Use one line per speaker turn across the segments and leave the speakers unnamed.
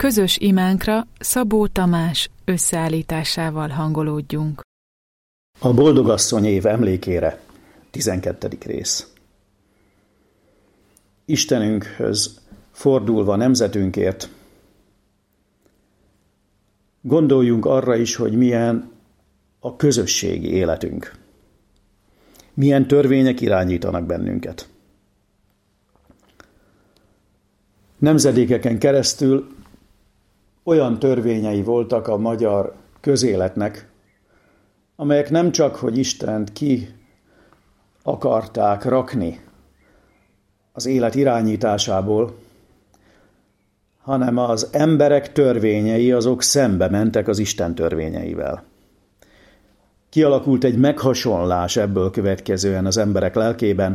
közös imánkra Szabó Tamás összeállításával hangolódjunk.
A Boldogasszony év emlékére, 12. rész. Istenünkhöz fordulva nemzetünkért, gondoljunk arra is, hogy milyen a közösségi életünk. Milyen törvények irányítanak bennünket. Nemzedékeken keresztül olyan törvényei voltak a magyar közéletnek, amelyek nem csak, hogy Istent ki akarták rakni az élet irányításából, hanem az emberek törvényei azok szembe mentek az Isten törvényeivel. Kialakult egy meghasonlás ebből következően az emberek lelkében,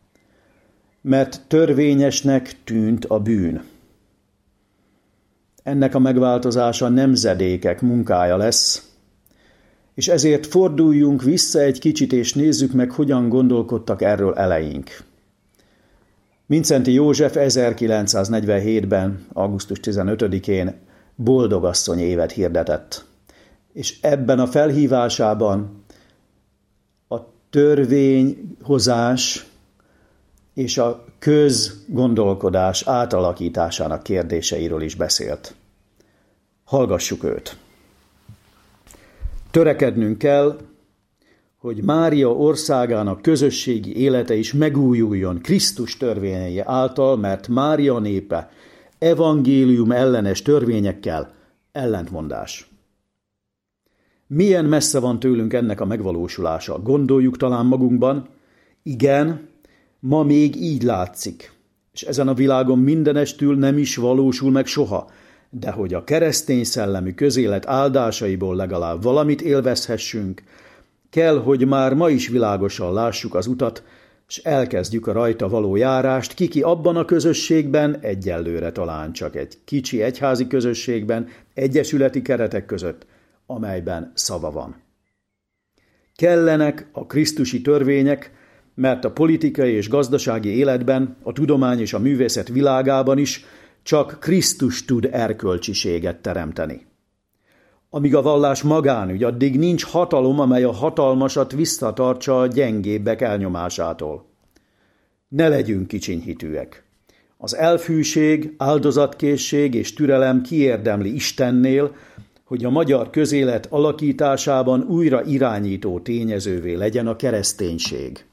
mert törvényesnek tűnt a bűn. Ennek a megváltozása nemzedékek munkája lesz, és ezért forduljunk vissza egy kicsit, és nézzük meg, hogyan gondolkodtak erről eleink. Mindszenty József 1947-ben, augusztus 15-én Boldogasszony évet hirdetett. És ebben a felhívásában a törvényhozás és a közgondolkodás átalakításának kérdéseiről is beszélt. Hallgassuk őt. Törekednünk kell, hogy Mária országának közösségi élete is megújuljon Krisztus törvényei által, mert Mária népe evangélium ellenes törvényekkel ellentmondás. Milyen messze van tőlünk ennek a megvalósulása? Gondoljuk talán magunkban, igen, ma még így látszik, és ezen a világon mindenestül nem is valósul meg soha, de hogy a keresztény szellemű közélet áldásaiból legalább valamit élvezhessünk, kell, hogy már ma is világosan lássuk az utat, és elkezdjük a rajta való járást, ki abban a közösségben, egyelőre talán csak egy kicsi egyházi közösségben, egyesületi keretek között, amelyben szava van. Kellenek a krisztusi törvények, mert a politikai és gazdasági életben, a tudomány és a művészet világában is csak Krisztus tud erkölcsiséget teremteni. Amíg a vallás magánügy, addig nincs hatalom, amely a hatalmasat visszatartsa a gyengébbek elnyomásától. Ne legyünk kicsinyhitűek. Az elfűség, áldozatkészség és türelem kiérdemli Istennél, hogy a magyar közélet alakításában újra irányító tényezővé legyen a kereszténység.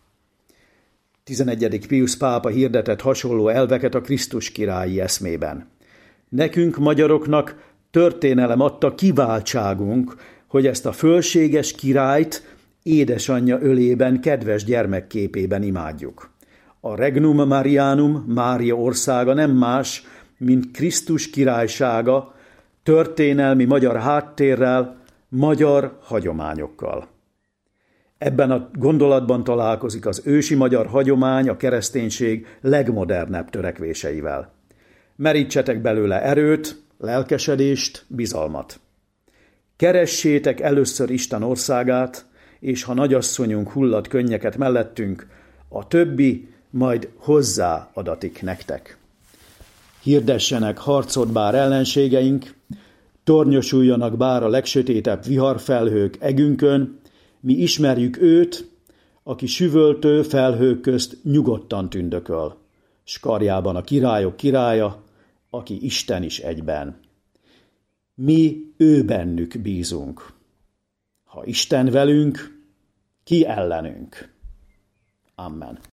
11. Piusz pápa hirdetett hasonló elveket a Krisztus királyi eszmében. Nekünk, magyaroknak történelem adta kiváltságunk, hogy ezt a fölséges királyt édesanyja ölében, kedves gyermekképében imádjuk. A Regnum Marianum, Mária országa nem más, mint Krisztus királysága, történelmi magyar háttérrel, magyar hagyományokkal. Ebben a gondolatban találkozik az ősi magyar hagyomány a kereszténység legmodernebb törekvéseivel. Merítsetek belőle erőt, lelkesedést, bizalmat. Keressétek először Isten országát, és ha nagyasszonyunk hullad könnyeket mellettünk, a többi majd hozzáadatik nektek. Hirdessenek harcot bár ellenségeink, tornyosuljanak bár a legsötétebb viharfelhők egünkön, mi ismerjük őt, aki süvöltő felhők közt nyugodtan tündököl, s karjában a királyok királya, aki Isten is egyben. Mi ő bennük bízunk. Ha Isten velünk, ki ellenünk? Amen.